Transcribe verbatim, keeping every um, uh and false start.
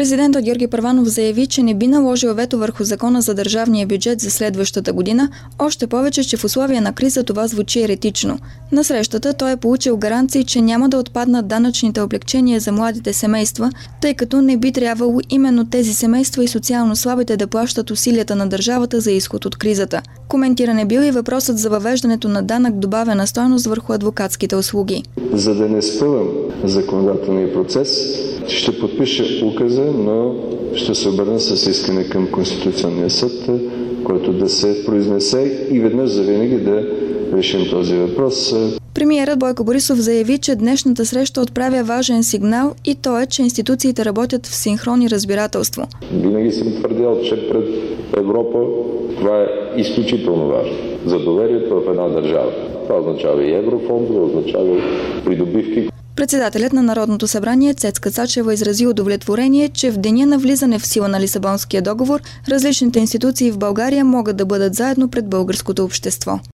Президентът Георги Първанов заяви, че не би наложил вето върху закона за държавния бюджет за следващата година, още повече, че в условия на криза това звучи еретично. На срещата той е получил гаранции, че няма да отпаднат данъчните облекчения за младите семейства, тъй като не би трябвало именно тези семейства и социално слабите да плащат усилията на държавата за изход от кризата. Коментиран е бил и въпросът за въвеждането на данък добавена стойност върху адвокатските услуги. За да не спъвам законодателния процес, ще подпиша указа, но ще се обърна с искане към Конституционния съд, който да се произнесе и веднъж завинаги да решим този въпрос. Премиерът Бойко Борисов заяви, че днешната среща отправя важен сигнал и то е, че институциите работят в синхрон и разбирателство. Винаги съм твърдял, че пред Европа това е изключително важно за доверието в една държава. Това означава и еврофондове, означава и придобивки. Председателят на Народното събрание Цецка Цачева изрази удовлетворение, че в деня на влизане в сила на Лисабонския договор различните институции в България могат да бъдат заедно пред българското общество.